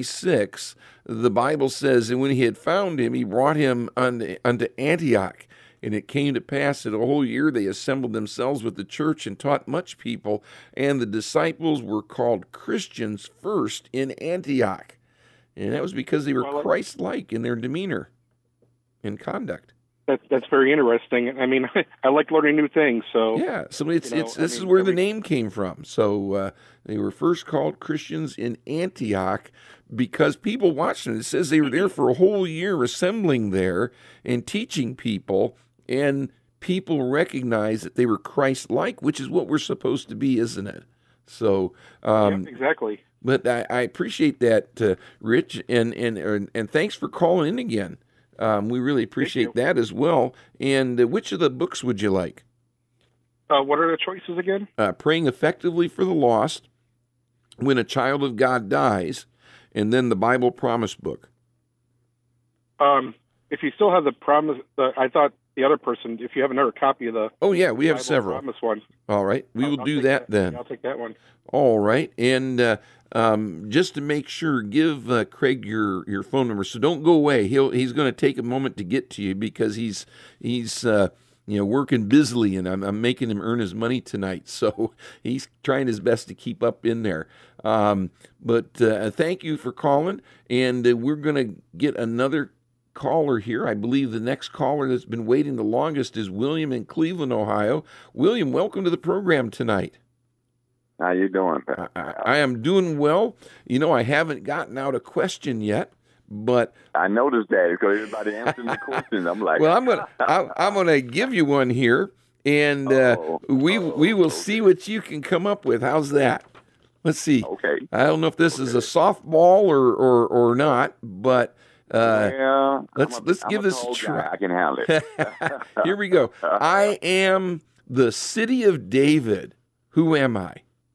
twenty-six, the Bible says, "And when he had found him, he brought him unto, unto Antioch." And it came to pass that a whole year they assembled themselves with the church and taught much people, and the disciples were called Christians first in Antioch. And that was because they were Well, Christ-like in their demeanor and conduct. That's that's very interesting. I mean, I like learning new things. So Yeah, so it's you know, it's I this mean, is where every- the name came from. So uh, they were first called Christians in Antioch because people watched them. It says they were there for a whole year assembling there and teaching people, and people recognized that they were Christ-like, which is what we're supposed to be, isn't it? So, um, Yep, exactly. but I, I appreciate that, uh, Rich, and, and and and thanks for calling in again. Um, we really appreciate that as well. And uh, which of the books would you like? Uh, what are the choices again? Uh, Praying Effectively for the Lost, When a Child of God Dies, and then the Bible Promise Book. Um, if you still have the promise, uh, I thought the other person, if you have another copy of the Oh, yeah, we have Bible several. Promise one, All right, we I'll- will I'll do take that then. Yeah, I'll take that one. All right, and uh, um, just to make sure, give uh, Craig your, your phone number. So don't go away. He'll he's going to take a moment to get to you because he's he's uh, you know working busily, and I'm I'm making him earn his money tonight. So he's trying his best to keep up in there. Um, but uh, thank you for calling, and uh, we're going to get another caller here. I believe the next caller that's been waiting the longest is William in Cleveland, Ohio. William, welcome to the program tonight. How you doing, Pat? I, I am doing well. You know, I haven't gotten out a question yet, but I noticed that because everybody answering the questions. I'm like, well, I'm gonna I, I'm gonna give you one here, and uh, Oh, we oh, we will okay. see what you can come up with. How's that? Let's see. okay. I don't know if this is a softball or or, or not, but uh, yeah, let's I'm a- let's I'm give this a tall guy. try. I can handle it. Here we go. I am the city of David. Who am I?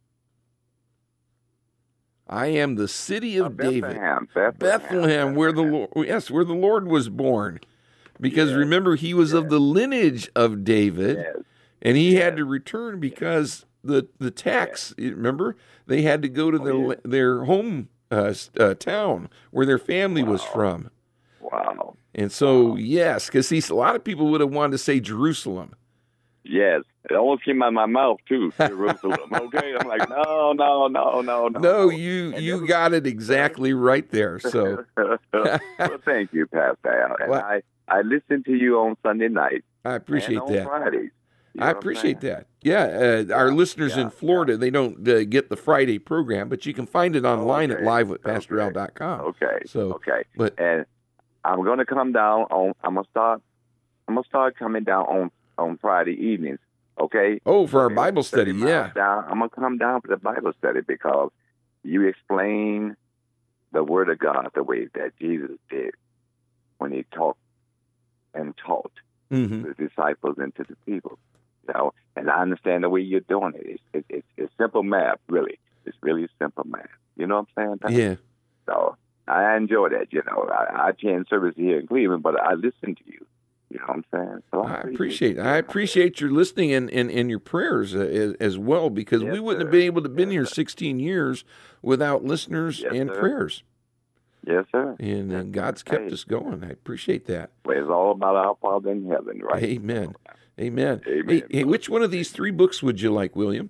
I am the city of Uh, David. Bethlehem, Bethlehem, Bethlehem, where the Lord, yes, where the Lord was born. Because Yes, remember, he was of the lineage of David, Yes. and he had to return because the the tax. Remember, they had to go to Oh, their yeah. their home uh, s- uh, town where their family was from. Wow. And so, yes, because see, a lot of people would have wanted to say Jerusalem. Yes. It almost came out of my mouth too. Jerusalem. Okay. I'm like, no, no, no, no, no. No, you And you every- got it exactly right there. So well, thank you, Pastor Al. And Well- I, I listen to you on Sunday night. I appreciate and on that. Fridays. You know I what I'm appreciate saying? that. Yeah, uh, our Yeah, listeners in yeah, Florida, they don't uh, get the Friday program, but you can find it online at Okay, live with pastor al dot com. Okay. So, okay. but And I'm going to come down on. I'm gonna start. I'm gonna start coming down on on Friday evenings. Okay. oh, for our Okay, Bible study, thirty miles yeah. Down, I'm gonna come down for the Bible study because you explain the Word of God the way that Jesus did when he taught and taught hmm the disciples and to the people. You know, and I understand the way you're doing it. It's it, it's, it's simple math, really. It's really simple math. You know what I'm saying? Pastor? Yeah, So I enjoy that. You know, I, I attend service here in Cleveland, but I listen to you. You know what I'm saying? So I appreciate I appreciate your listening and, and, and your prayers uh, as, as well, because Yes, we wouldn't sir. have been able to been Yes, here sir. sixteen years without listeners Yes, and sir. prayers. Yes, sir. And uh, Yes, sir. God's kept Hey. us going. I appreciate that. Well, it's all about our Father in heaven, right? Amen. Amen. Amen. Hey, hey, which one of these three books would you like, William?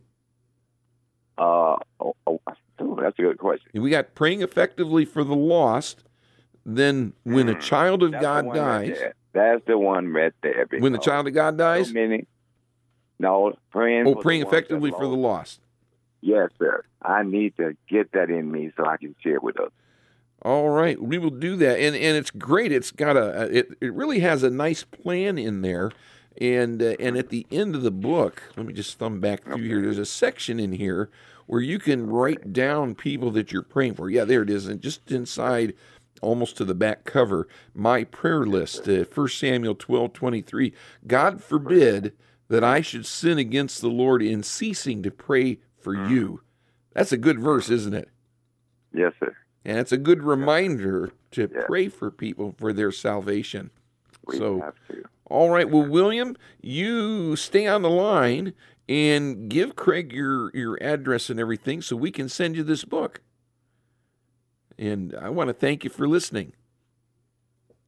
Uh, oh, oh, oh, that's a good question. We got Praying Effectively for the Lost, then When a Mm, Child of That's the God one right Dies. there. That's the one right there. When the because Child of God Dies? So many. No, praying. Oh, for the Praying ones that Effectively for the lost. Lost. Yes, sir. I need to get that in me so I can share with others. All right, we will do that, and and it's great. It's got a it it really has a nice plan in there, and uh, and at the end of the book, let me just thumb back through here. There's a section in here where you can write down people that you're praying for. Yeah, there it is, and just inside, almost to the back cover, my prayer list. Uh, First Samuel twelve twenty-three. God forbid that I should sin against the Lord in ceasing to pray for you. That's a good verse, isn't it? Yes, sir. And it's a good reminder to Yeah. pray for people for their salvation. We So, have to. all right. Well, William, you stay on the line and give Craig your, your address and everything so we can send you this book. And I want to thank you for listening.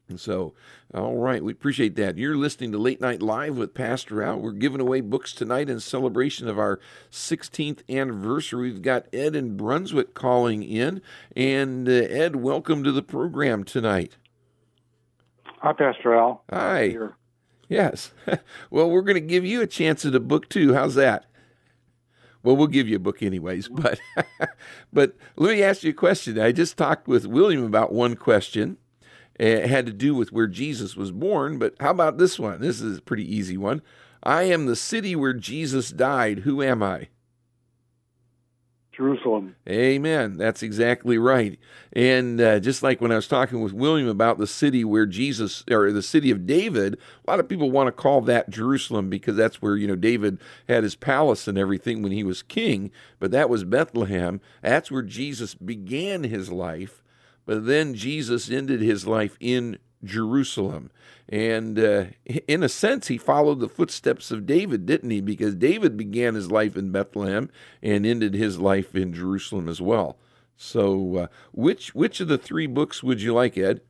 And so, all right, we appreciate that. You're listening to Late Night Live with Pastor Al. We're giving away books tonight in celebration of our sixteenth anniversary. We've got Ed in Brunswick calling in. And uh, Ed, welcome to the program tonight. Hi, Pastor Al. Hi. Yes. Well, we're going to give you a chance at a book, too. How's that? Well, we'll give you a book anyways. But, but let me ask you a question. I just talked with William about one question. It had to do with where Jesus was born, but how about this one? This is a pretty easy one. I am the city where Jesus died. Who am I? Jerusalem. Amen. That's exactly right. And uh, just like when I was talking with William about the city where Jesus, or the city of David, a lot of people want to call that Jerusalem because that's where, you know, David had his palace and everything when he was king, but that was Bethlehem. That's where Jesus began his life. But then Jesus ended his life in Jerusalem. And uh, in a sense, he followed the footsteps of David, didn't he? Because David began his life in Bethlehem and ended his life in Jerusalem as well. So uh, which which of the three books would you like, Ed?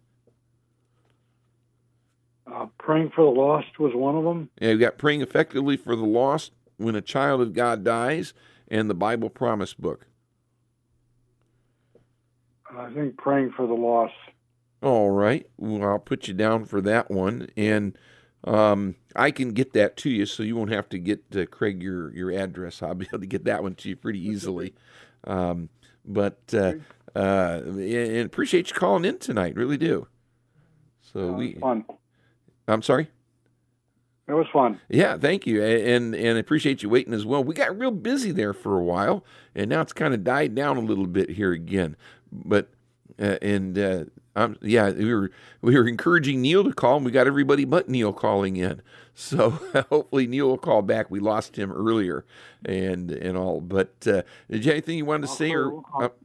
Uh, Praying for the Lost was one of them. Yeah, we got Praying Effectively for the Lost, When a Child of God Dies, and the Bible Promise book. I think Praying for the Lost. All right. Well, I'll put you down for that one. And um, I can get that to you, so you won't have to get uh, Craig your, your address. I'll be able to get that one to you pretty easily. Um, but uh, uh, and appreciate you calling in tonight. Really do. So uh, we. Fun. I'm sorry? It was fun. Yeah, thank you. And and I appreciate you waiting as well. We got real busy there for a while, and now it's kind of died down a little bit here again. But uh, and uh, um, yeah, we were we were encouraging Neil to call, and we got everybody but Neil calling in. So hopefully Neil will call back. We lost him earlier, and and all. But uh, did you have anything you wanted to I'll say? clear, Or I'll, uh,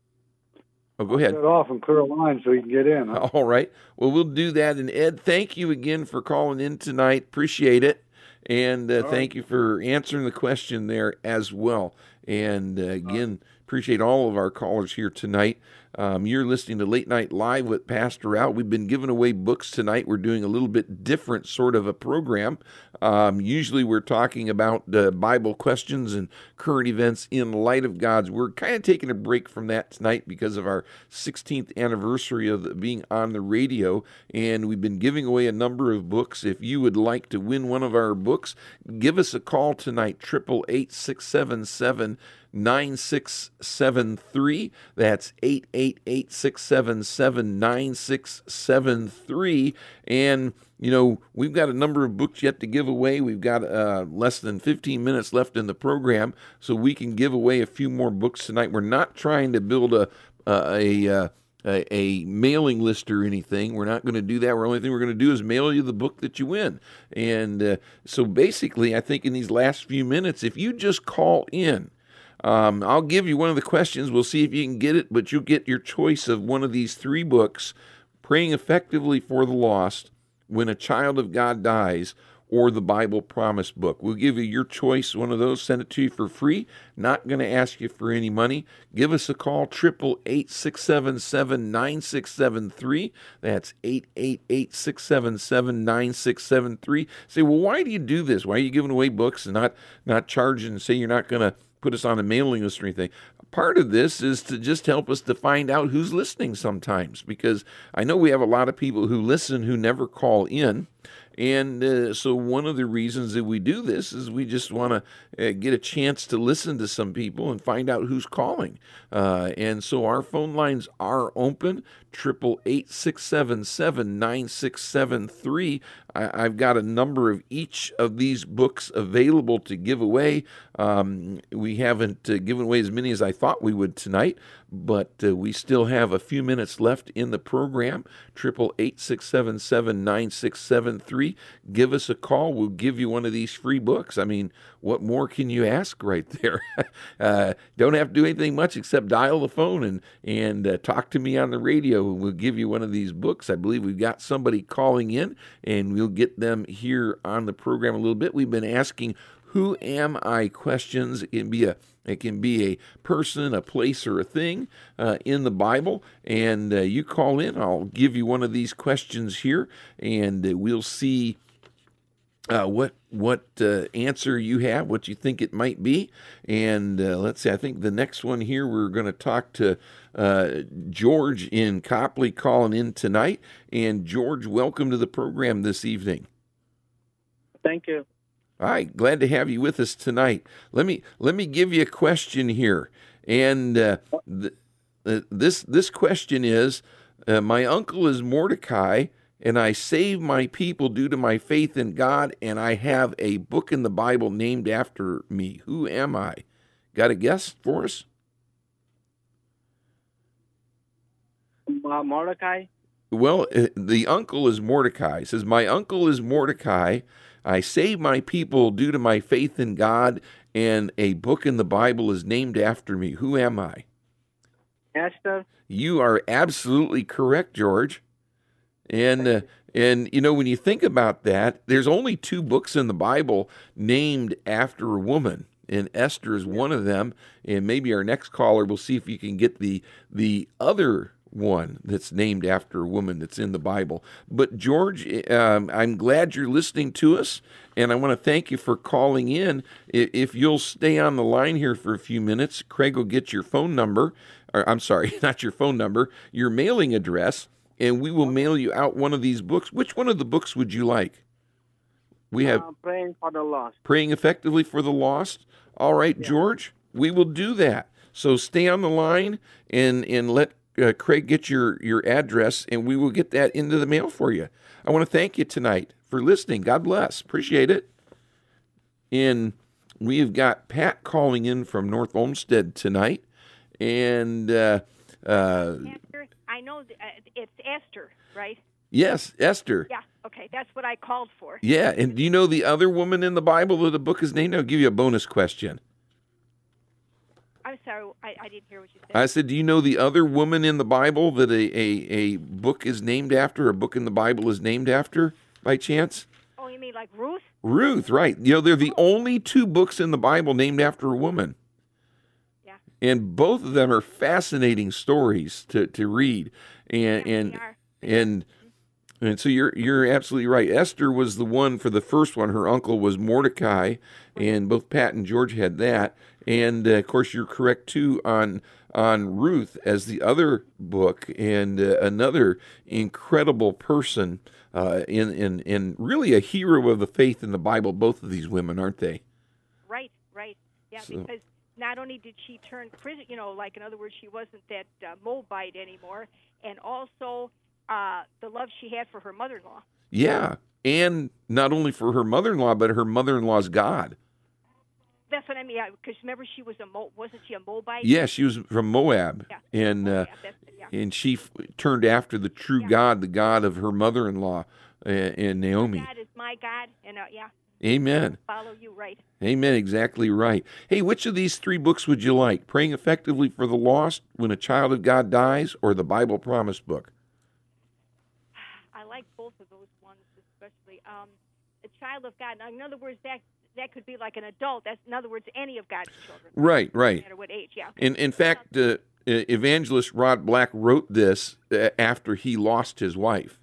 oh, go ahead. Get off and clear a line so he can get in. Huh? All right. Well, we'll do that. And Ed, thank you again for calling in tonight. Appreciate it. And uh, thank you for answering the question there as well. And uh, again, appreciate all of our callers here tonight. Um, you're listening to Late Night Live with Pastor Al. We've been giving away books tonight. We're doing a little bit different sort of a program. Um, usually we're talking about uh, Bible questions and current events in light of God's Word. Kind of taking a break from that tonight because of our sixteenth anniversary of being on the radio. And we've been giving away a number of books. If you would like to win one of our books, give us a call tonight, eight eight eight, six seven seven, nine six seven three. That's eight eight eight, six seven seven, nine six seven three. And, you know, we've got a number of books yet to give away. We've got uh, less than fifteen minutes left in the program, so we can give away a few more books tonight. We're not trying to build a a, a, a, a mailing list or anything. We're not going to do that. The only thing we're going to do is mail you the book that you win. And uh, so basically, I think in these last few minutes, if you just call in, Um, I'll give you one of the questions. We'll see if you can get it, but you'll get your choice of one of these three books, Praying Effectively for the Lost, When a Child of God Dies, or the Bible Promise book. We'll give you your choice, one of those, send it to you for free. Not going to ask you for any money. Give us a call, eight eight eight, six seven seven, nine six seven three. That's eight eight eight, six seven seven, nine six seven three. Say, well, why do you do this? Why are you giving away books and not, not charging and say you're not going to put us on a mailing list or anything? Part of this is to just help us to find out who's listening sometimes, because I know we have a lot of people who listen who never call in. And uh, so one of the reasons that we do this is we just want to uh, get a chance to listen to some people and find out who's calling. Uh, and so our phone lines are open, eight eight eight, six seven seven, nine six seven three. I, I've got a number of each of these books available to give away. Um, we haven't uh, given away as many as I thought we would tonight, but uh, we still have a few minutes left in the program. eight eight eight, six seven seven, nine six seven three. Give us a call. We'll give you one of these free books. I mean, what more can you ask right there? uh, don't have to do anything much except dial the phone and, and uh, talk to me on the radio, and we'll give you one of these books. I believe we've got somebody calling in, and we'll get them here on the program a little bit. We've been asking, who am I questions. It can be a it can be a person, a place, or a thing uh, in the Bible. And uh, you call in. I'll give you one of these questions here, and uh, we'll see uh, what what uh, answer you have, what you think it might be. And uh, let's see. I think the next one here, we're going to talk to uh, George in Copley calling in tonight. And George, welcome to the program this evening. Thank you. All right, glad to have you with us tonight. Let me let me give you a question here, and uh, th- uh, this this question is: uh, my uncle is Mordecai, and I save my people due to my faith in God, and I have a book in the Bible named after me. Who am I? Got a guess for us? Uh, Mordecai. Well, uh, the uncle is Mordecai. It says, my uncle is Mordecai. I save my people due to my faith in God, and a book in the Bible is named after me. Who am I? Esther. You are absolutely correct, George. And uh, and you know, when you think about that, there's only two books in the Bible named after a woman, and Esther is one of them. And maybe our next caller will see if you can get the the other one that's named after a woman that's in the Bible. But George, um, I'm glad you're listening to us, and I want to thank you for calling in. If you'll stay on the line here for a few minutes, Craig will get your phone number, or I'm sorry, not your phone number, your mailing address, and we will mail you out one of these books. Which one of the books would you like? We have uh, Praying for the Lost. Praying Effectively for the Lost. All right, yeah. George, we will do that. So stay on the line and, and let Uh, Craig, get your, your address, and we will get that into the mail for you. I want to thank you tonight for listening. God bless. Appreciate it. And we've got Pat calling in from North Olmsted tonight. And uh, uh, Esther, I know th- uh, it's Esther, right? Yes, Esther. Yeah, okay. That's what I called for. Yeah, and do you know the other woman in the Bible that the book is named? I'll give you a bonus question. I'm sorry, I, I didn't hear what you said. I said, do you know the other woman in the Bible that a, a, a book is named after, a book in the Bible is named after, by chance? Oh, you mean like Ruth? Ruth, right. You know, they're the only two books in the Bible named after a woman. Yeah. And both of them are fascinating stories to, to read. And yeah, and they are. and and so you're you're absolutely right. Esther was the one for the first one. Her uncle was Mordecai, and both Pat and George had that. And uh, of course, you're correct too on on Ruth as the other book, and uh, another incredible person, uh, in in in really a hero of the faith in the Bible. Both of these women, aren't they? Right, right, yeah. So. Because not only did she turn Christian, you know, like in other words, she wasn't that uh, Moabite anymore, and also uh, the love she had for her mother-in-law. Yeah, and not only for her mother-in-law, but her mother-in-law's God. That's what I mean. Because remember, she was a Mo- wasn't she a Moabite? Yeah, she was from Moab, yeah. and uh, Moab, that's it, yeah. and she f- turned after the true yeah. God, the God of her mother-in-law, uh, and Naomi. God is my God, and uh, yeah. Amen. Follow you, right? Amen. Exactly right. Hey, which of these three books would you like? Praying Effectively for the Lost, When a Child of God Dies, or the Bible Promise Book? I like both of those ones, especially um, a child of God. Now, in other words, that that could be like an adult. That's in other words, any of God's children. Right, right. No matter what age, yeah. In in fact, uh, evangelist Rod Black wrote this uh, after he lost his wife.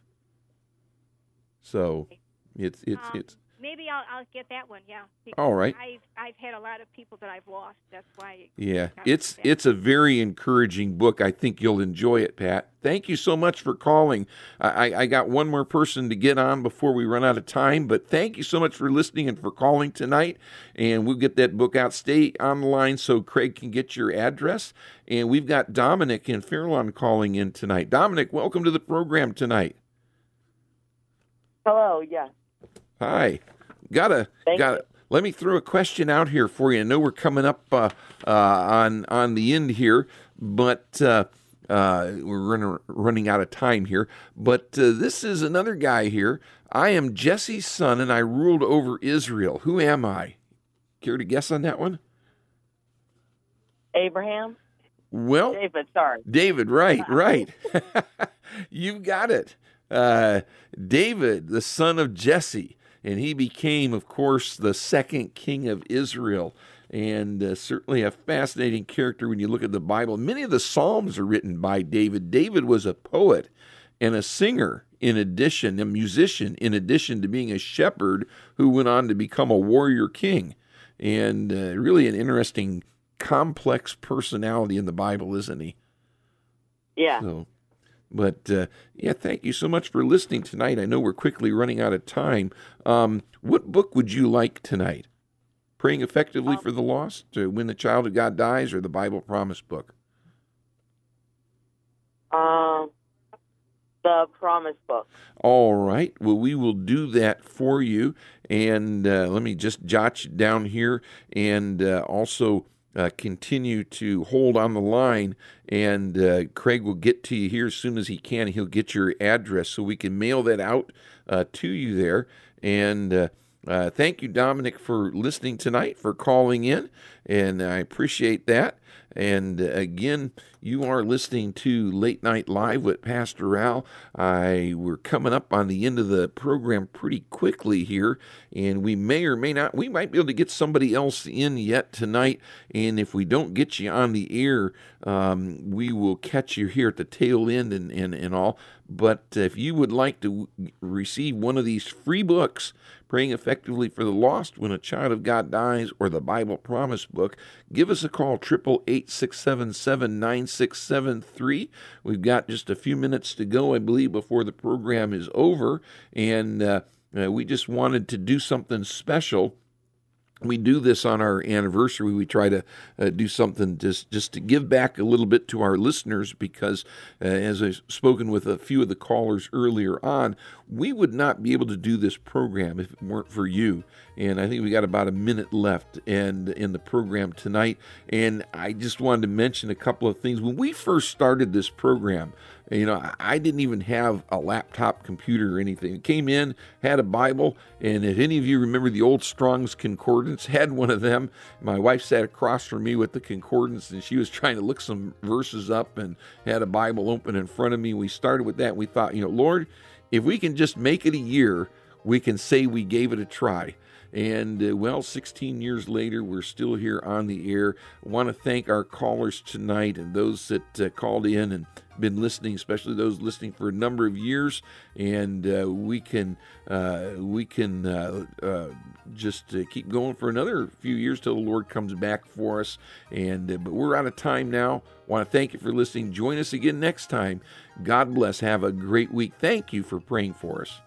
So it's it's um, it's. Maybe I'll I'll get that one. Yeah. All right. I've I've had a lot of people that I've lost. That's why. Yeah, it's it's a very encouraging book. I think you'll enjoy it, Pat. Thank you so much for calling. I, I got one more person to get on before we run out of time, but thank you so much for listening and for calling tonight. And we'll get that book out. Stay on the line so Craig can get your address. And we've got Dominic in Fairlawn calling in tonight. Dominic, welcome to the program tonight. Hello. Yeah. Hi. Gotta, Thank gotta, you. Let me throw a question out here for you. I know we're coming up uh, uh, on on the end here, but uh, uh, we're running, running out of time here. But uh, this is another guy here. I am Jesse's son, and I ruled over Israel. Who am I? Care to guess on that one? Abraham? Well, David, sorry. David, right, right. You've got it. Uh, David, the son of Jesse. and he became, of course, the second king of Israel. And uh, certainly a fascinating character when you look at the Bible. Many of the Psalms are written by David. David was a poet and a singer, in addition, a musician, in addition to being a shepherd who went on to become a warrior king. And uh, really an interesting, complex personality in the Bible, isn't he? Yeah. So, but, uh, yeah, thank you so much for listening tonight. I know we're quickly running out of time. Um, what book would you like tonight? Praying Effectively um, for the Lost, to When the Child of God Dies, or the Bible Promise book? Um, the Promise book. All right. Well, we will do that for you. And uh, let me just jot you down here, and uh, also uh, continue to hold on the line. And uh, Craig will get to you here as soon as he can. He'll get your address so we can mail that out uh, to you there. And uh, Uh, thank you, Dominic, for listening tonight, for calling in, and I appreciate that. And uh, again, you are listening to Late Night Live with Pastor Al. I we're coming up on the end of the program pretty quickly here, and we may or may not, we might be able to get somebody else in yet tonight. And if we don't get you on the air, um, we will catch you here at the tail end and, and, and all. But if you would like to receive one of these free books, Praying Effectively for the Lost, When a Child of God Dies, or the Bible Promise book, give us a call, eight eight eight, six seven seven, nine six seven three. We've got just a few minutes to go, I believe, before the program is over, and uh, uh, we just wanted to do something special. We do this on our anniversary. We try to uh, do something just, just to give back a little bit to our listeners, because uh, as I've spoken with a few of the callers earlier on, we would not be able to do this program if it weren't for you. And I think we got about a minute left and in the program tonight. And I just wanted to mention a couple of things. When we first started this program, you know, I didn't even have a laptop computer or anything. I came in, had a Bible, and if any of you remember the old Strong's Concordance, had one of them. My wife sat across from me with the Concordance, and she was trying to look some verses up and had a Bible open in front of me. We started with that, and we thought, you know, Lord, if we can just make it a year, we can say we gave it a try. And, uh, well, sixteen years later, we're still here on the air. I want to thank our callers tonight and those that uh, called in and been listening, especially those listening for a number of years. And uh, we can uh, we can uh, uh, just uh, keep going for another few years till the Lord comes back for us. And uh, but we're out of time now. I want to thank you for listening. Join us again next time. God bless. Have a great week. Thank you for praying for us.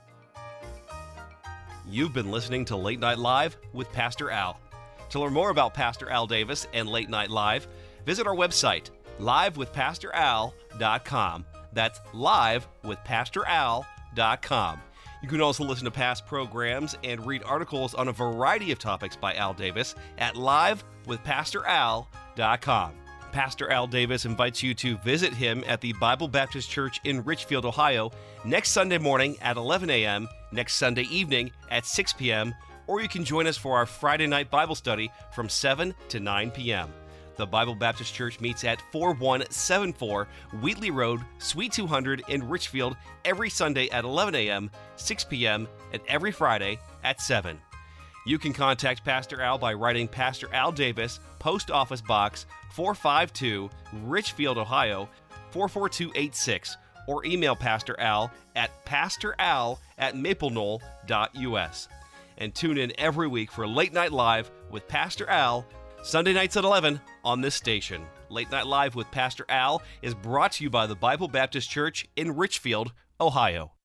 You've been listening to Late Night Live with Pastor Al. To learn more about Pastor Al Davis and Late Night Live, visit our website, live with pastor al dot com. That's live with pastor al dot com. You can also listen to past programs and read articles on a variety of topics by Al Davis at live with pastor al dot com. Pastor Al Davis invites you to visit him at the Bible Baptist Church in Richfield, Ohio, next Sunday morning at eleven a.m., next Sunday evening at six p.m., or you can join us for our Friday night Bible study from seven to nine p.m. The Bible Baptist Church meets at forty-one seventy-four Wheatley Road, Suite two hundred in Richfield every Sunday at eleven a.m., six p.m., and every Friday at seven. You can contact Pastor Al by writing Pastor Al Davis, Post Office Box four five two, Richfield, Ohio, four four two eight six, or email Pastor Al at pastoral at maplenole dot u s. And tune in every week for Late Night Live with Pastor Al, Sunday nights at eleven on this station. Late Night Live with Pastor Al is brought to you by the Bible Baptist Church in Richfield, Ohio.